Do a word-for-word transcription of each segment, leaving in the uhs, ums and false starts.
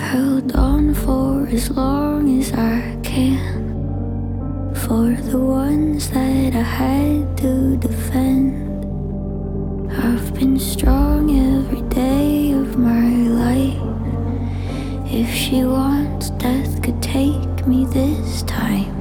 held on for as long as I can, for the ones that I had to defend. I've been strong every day of my life. If she wants, death could take me this time.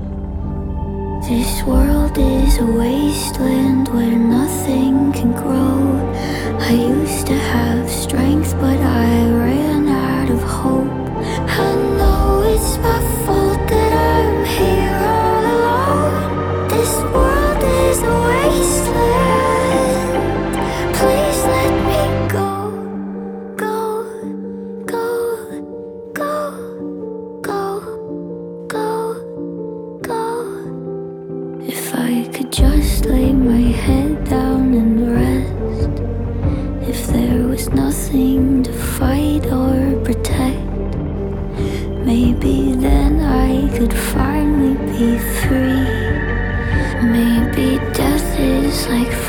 This world is a wasteland where nothing can grow. I used to have strength, but I ran out of hope. I know it's my fault that I'm here all alone. This world is a wasteland. Please let me go, go, go, go, go, go, go. If I could just lay my head down and rest, if there was nothing to fight or protect, maybe then I could finally be free. Maybe death is like